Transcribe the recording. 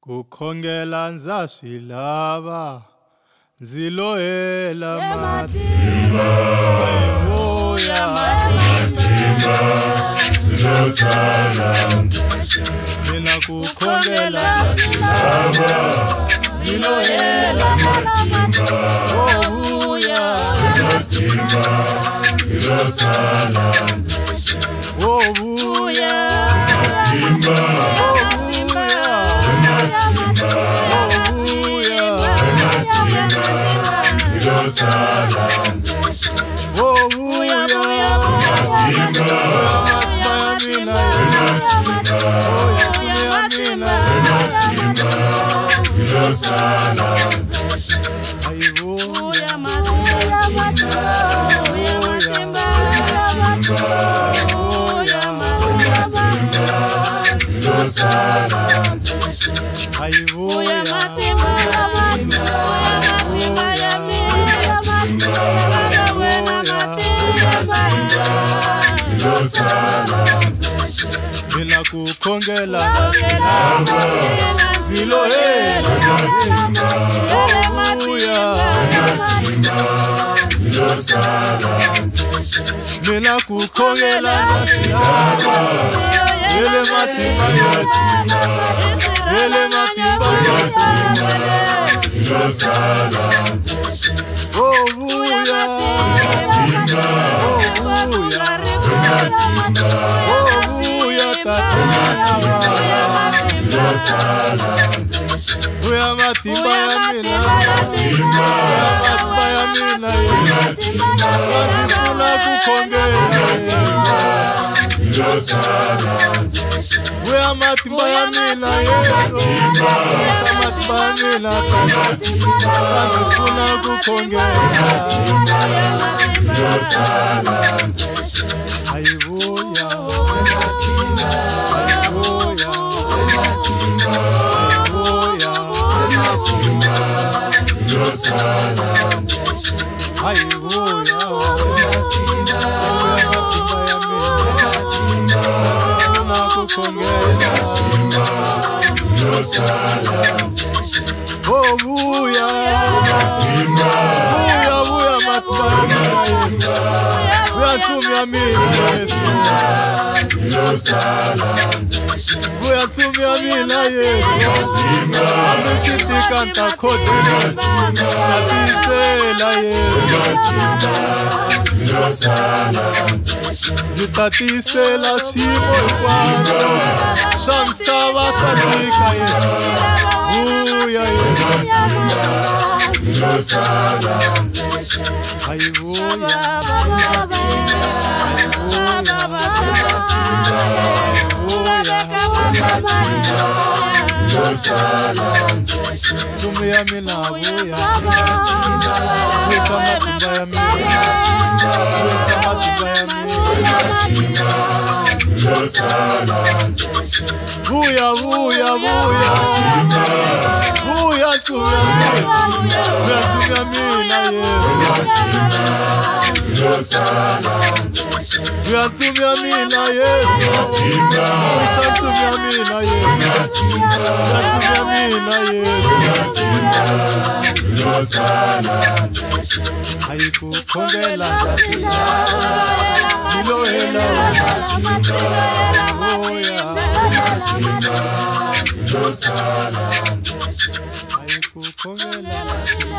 kukhongela nzashilaba zilohela matimba ayibuya matimba zilosala mina kukhongela nzashilaba zilohela matimba obuya matimba zilosala obuya matimba mina kukhongela zilohela matimba mina kukhongela ele matimba ele matimba oh buya buya matimba ya mina ngifuna kukhongela buya matimba ya mina matimba ya mina ngifuna kukhongela ayibuya Buyatumia mina Yesu ameshitikanta kote natisela Yesu zitatisela shimo ikwanga shamsava shatika Yesu buya Yesu ayibuya tumia mina buya matimba ya mina buya buya buya buya tumia mina buyatumia mina Yesu buyatumia mina Yesu buyatumia mina Yesu ayikukhongela zilohela ayikukhongela